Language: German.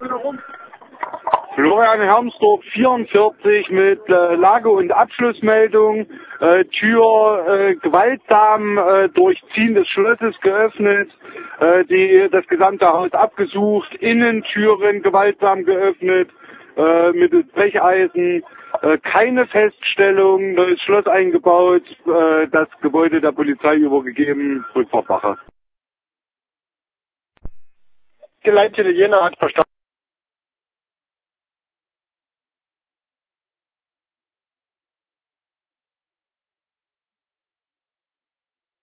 Florian Hermsdorf 44 mit Lage- und Abschlussmeldung. Tür gewaltsam Durchziehen des Schlosses geöffnet. Das gesamte Haus abgesucht. Innentüren gewaltsam geöffnet mittels Brecheisen. Keine Feststellung. Neues Schloss eingebaut. Das Gebäude der Polizei übergegeben. Rückfahrtwache. Geleitete Jena hat verstanden.